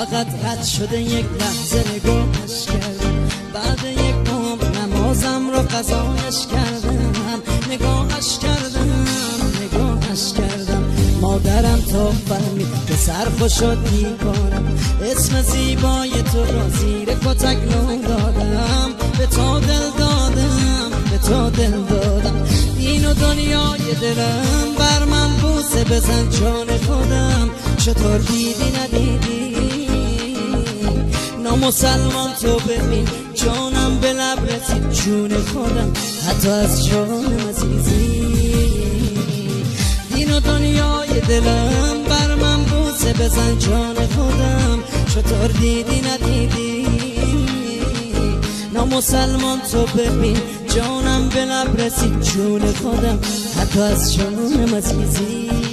فقط رد شده یک لحظه نگاهش کردم، بعد یک عمر نمازم رو قضایش کردم، نگاهش کردم، نگاهش کردم. مادرم تا فهمید که سرخوش شد دیوانم، اسم زیبای تو را زیر کتک نو دادم، به تو دل دادم، به تو دل دادم. این و دنیای دلم بر من بوسه بزن جان خودم، چطور دیدی ندیدی نامسلمان تو ببین جانم به لب رسید جون خودم، حتی از جانم عزیزی. این و دنیای دلم بر من بوسه بزن جان خودم، چطور دیدی ندیدی نامسلمان تو ببین جانم به لب رسید جون خودم، حتی از جانم عزیزی.